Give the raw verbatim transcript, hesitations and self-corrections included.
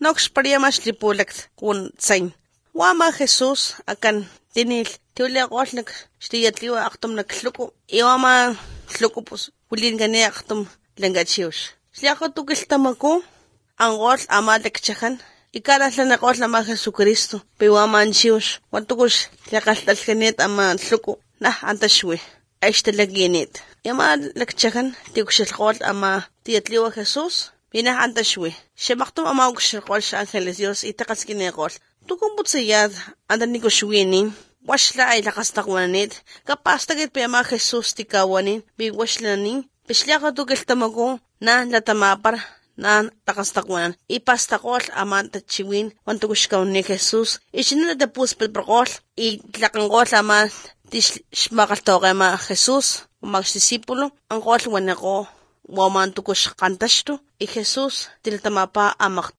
nox pariamash lipulak kun tsain. Wama Jesús akan tinil tiuliaqolnak xtiyatliwa aqtum nakluku. Iwama tluku pus ulin gani aqtum langachiush. Xliaqo tukiltamaku angol ama lekchajan. Ikarallanaqol ama Jesucristo. Piwama anchiush. Wantukush liaqaltalkanet ama tluku. Nah antashwi. Aishtalagginit. Yama lekchajan tiuxilqol ama tiyatliwa Jesús. Pinah antashwi. Shemaqtum ama uxilqol ángeles Dios itaqaskineqol. Tukumputiyad andanikushwini. Washla ay laqastaqwanit. Kapastagit piyama Jesús tikawanin. Biwashlanin. Pishliaqa tukiltamaku na latamapar na taqastaqwanan. Ipastaqol ama tachiwin. Wantukushkawni Jesús. Ishinila tapus pilpraqol. Itlaqanqol ama tishmaqaltoqa ama Jesús. Umaxdisípulo. Anqol wanaqo. Waman tukush qantashtu. Y Jesús tiltamapa amaq